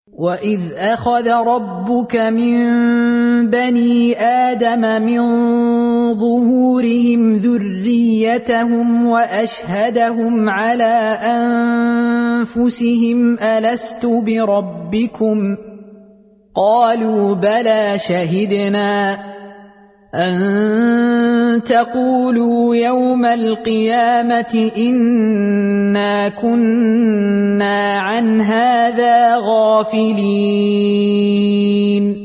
وَإِذْ أَخَذَ رَبُّكَ مِن بَنِي آدَمَ مِن ظُهُورِهِمْ ذُرِّيَّتَهُمْ وَأَشْهَدَهُمْ عَلَىٰ أَنفُسِهِمْ أَلَسْتُ بِرَبِّكُمْ ۖ قَالُوا بَلَىٰ شَهِدْنَا أَن تَقُولُوا يَوْمَ الْقِيَامَةِ إِنَّا كُنَّا عَنْ هَٰذَا غَافِلِينَ